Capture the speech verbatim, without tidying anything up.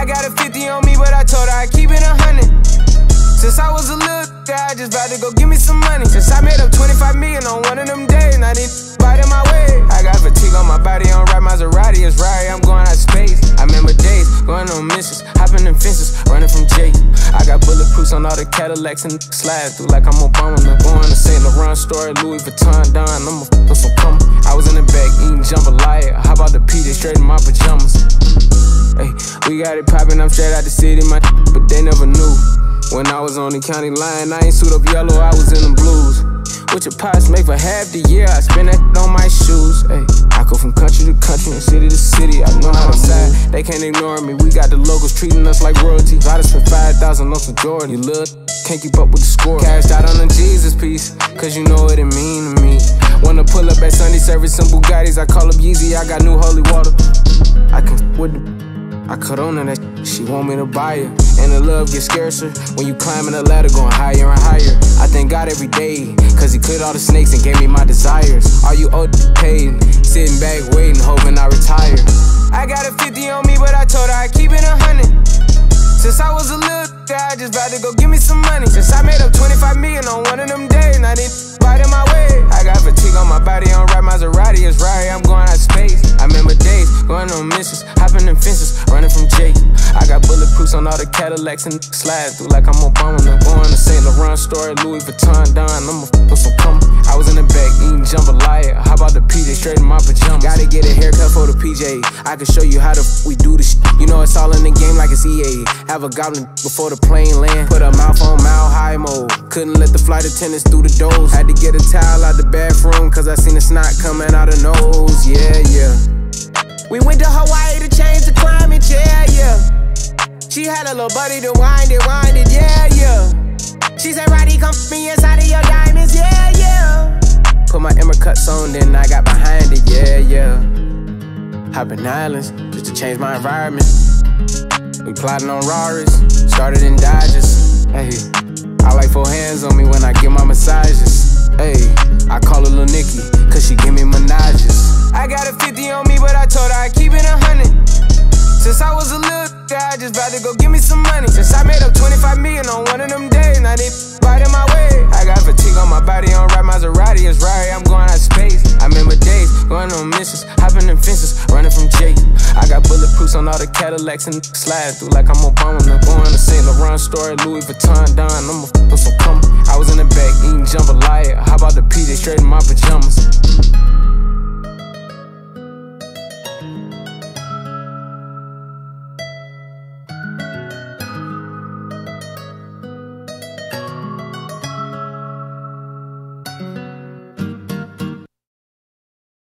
I got a fifty on me, but I told her I keep it a hundred. Since I was a little guy, I just about to go give me some money. Since I made up twenty-five million on one of them days, now they biting my way. I got fatigue on my body, on right Maserati, it's right, I'm going out of space. I remember days, going on missions, hopping in fences, running from Jake. I got bulletproofs on all the Cadillacs and slide through like I'm Obama. I'm going to Saint Laurent store, Louis Vuitton, Don, I'ma f with some cum. I was in the back eating jambalaya, how about the P J straight in my pajamas? Hey, we got it poppin', I'm straight out the city, my but they never knew. When I was on the county line, I ain't suit up yellow, I was in the blues. What your pops make for half the year, I spend that on my shoes. Ay, I go from country to country and city to city, I know how to side. They can't ignore me, we got the locals treating us like royalty. I done spent five thousand on some Jordan, you little can't keep up with the score. Cashed out on the Jesus piece, cause you know what it mean to me. Wanna pull up at Sunday service, some Bugattis, I call up Yeezy, I got new holy water. I can with the I cut on to that shit, she want me to buy it. And the love gets scarcer when you climbing the ladder, going higher and higher. I thank God every day, cause he cleared all the snakes and gave me my desires. All you old paid, sitting back waiting, hoping I retire. I got a fifty on me, but I told her I keep it a hundred. Since I was a little guy, I just about to go give me some money. Since I made up twenty-five million on one of them days, now they biting my way. I got fatigue on my body, on right Maserati, it's right, I'm going out of space. I remember days, going on missions, hopping in fences, running from Jake. I got bulletproofs on all the Cadillacs and slide through like I'm Obama. I'm going to Saint Laurent store, Louis Vuitton, Don, I'ma f with some cum. I was in the back eating jambalaya, how about the P J straight in my pajamas? Gotta get a haircut for the P J, I can show you how the f we do this shit. You know it's all in the game like it's E A. Have a goblin before the plane land, put a mouth on mile high mode. Couldn't let the flight attendants through the doors. Had to get a towel out the bathroom, cause I seen the snot coming out of nose, yeah, yeah. We went to Hawaii to change the climate, yeah, yeah. She had a little buddy to wind it, wind it, yeah, yeah. She said, Roddy, come f me inside of your diamonds, yeah, yeah. Put my Emmer cuts on, then I got behind it, yeah, yeah. Hopping islands, just to change my environment. We plotting on Raris, started in Dodges, hey. I like four hands on me when I give my massages, hey. I call her Lil Nicky, cause she give me menages. I got a fifty on me, but I told her I keep it a hundred. Since I was a little guy, I just about to go give me some money. Since I made up twenty-five million on one of them days, now they biting my way. I got fatigue on my body, on right Maserati, it's right, I'm going out of space. I remember days, going on missions, hopping in fences, running from Jake. I got bulletproofs on all the Cadillacs and slide through like I'm Obama. I'm going to Saint Laurent store, Louis Vuitton, Don, I'ma f with some cum. I was in the back eating jambalaya, how about the P J straight in my pajamas?